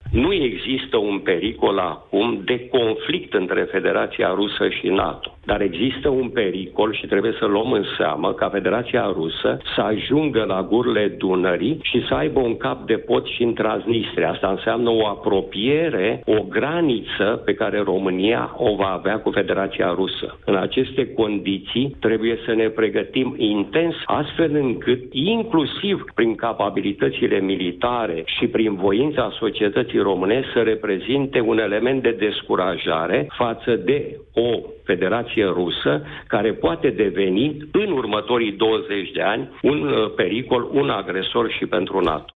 Nu există un pericol acum de conflict între Federația Rusă și NATO. Dar există un pericol și trebuie să luăm în seamă ca Federația Rusă să ajungă la gurile Dunării și să aibă un cap de pod și în Transnistria. Asta înseamnă o apropiere, o graniță pe care România o va avea cu Federația Rusă. În aceste condiții trebuie să ne pregătim intens, astfel încât, inclusiv prin capabilitățile militare și prin voința societății române, să reprezinte un element de descurajare față de o Federație Rusă care poate deveni în următorii 20 de ani un pericol, un agresor și pentru NATO.